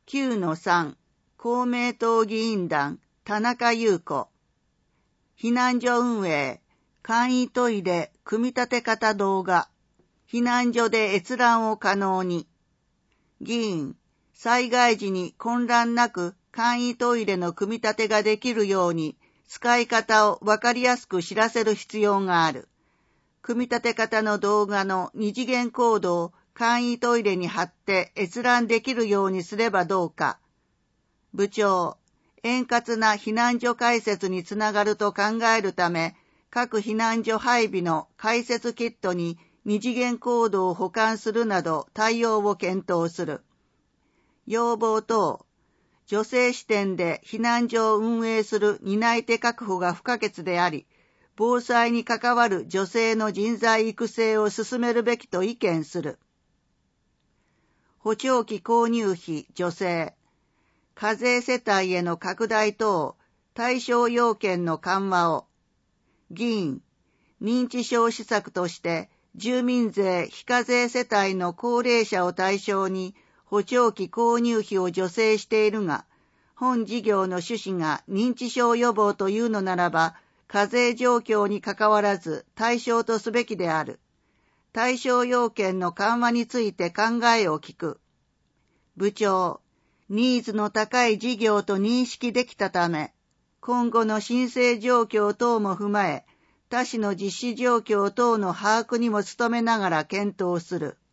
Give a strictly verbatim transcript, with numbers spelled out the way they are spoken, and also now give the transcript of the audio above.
きゅうのさん、公明党議員団、田中優子。避難所運営、簡易トイレ、組み立て方動画。避難所で閲覧を可能に。議員、災害時に混乱なく簡易トイレの組み立てができるように、使い方をわかりやすく知らせる必要がある。組み立て方の動画の二次元コードを簡易トイレに貼って閲覧できるようにすればどうか。部長、円滑な避難所開設につながると考えるため、各避難所配備の開設キットに二次元コードを保管するなど対応を検討する。要望等、女性視点で避難所を運営する担い手確保が不可欠であり、防災に関わる女性の人材育成を進めるべきと意見する。補聴器購入費助成、課税世帯への拡大等、対象要件の緩和を。議員、認知症施策として住民税非課税世帯の高齢者を対象に補聴器購入費を助成しているが、本事業の趣旨が認知症予防というのならば、課税状況にかかわらず対象とすべきである。対象要件の緩和について考えを聞く。部長、ニーズの高い事業と認識できたため、今後の申請状況等も踏まえ、他市の実施状況等の把握にも努めながら検討する。